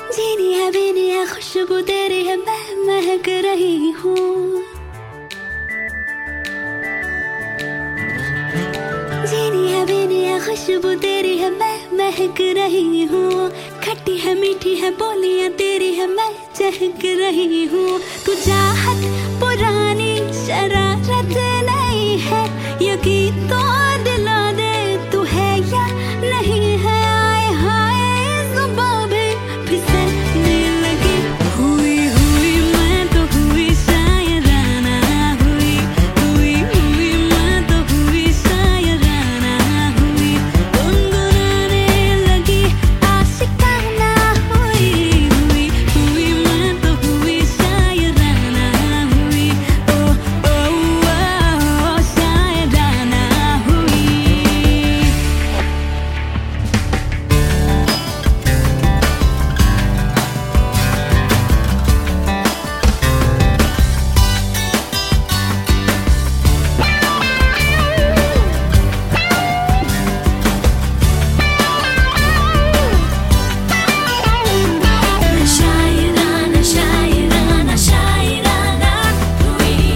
जीनी है बीनी है खुशबू तेरी है, मैं महक रही हूँ। जीनी है बीनी है खुशबू तेरी है, मैं महक रही हूँ। खट्टी है मीठी है बोलियां तेरी है, मैं चहक रही हूँ। तू चाहत पुरानी शरारत नहीं है, यकीन तो दिला दे तू है या नहीं है। आए हाय जुबां भी फिसलने लगी। हुई हुई मैं तो हुई शायराना, हुई हुई हुई मैं तो हुई शायराना, हुई गुनगुनाने लगी आशिकाना। हुई हुई हुई मैं तो हुई शायराना, हुई ओ ओ ओ शायराना हुई। शायराना शायराना शायराना हुई।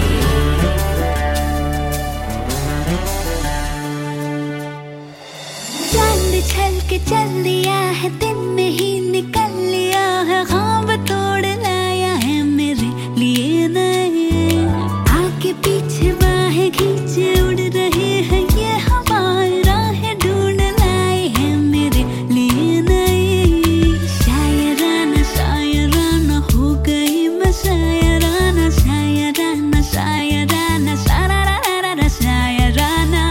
चांद छल के चल दिया है, दिन में ही निकल लिया है। ख्वाब तोड़ लाया है मेरे लिए नए, आगे पीछे बाहें खींचे उड़ रहे हैं ये हवाएं। राहें ढूंढ लाए हैं मेरे लिए नए। शायराना शायराना हो गई मैं शायराना, शायराना शायराना शायराना शायराना।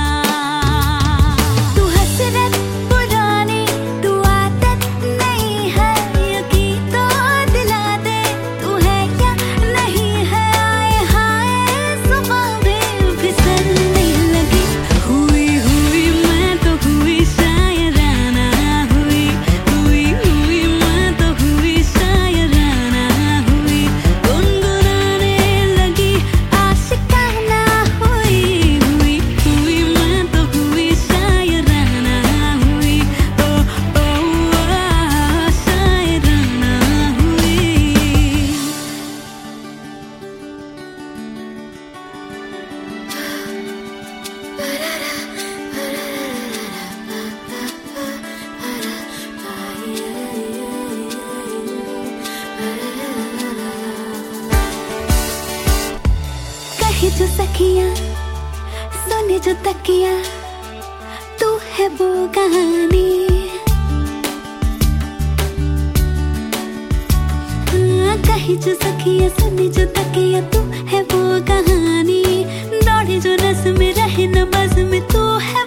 तू हसरत पुरानी तू आदत नहीं है, यकीन तो दिला दे तू है या नहीं है। आए हाय जुबां भी फिसलने लगी। हुई हुई मैं तो हुई शायराना, हुई हुई हुई मैं तो हुई शायराना, हुई गुनगुनाने लगी आशिकाना। हुई हुई हुई मैं तो हुई शायराना, हुई ओ ओ ओ शायराना हुई। कहे जो सखियां सुने जो तकिया, तू है वो कहानी। हाँ, कहे जो सखियां सुने जो तकिया, तू है वो कहानी। दौड़े जो रस में रहे न बस में, तू है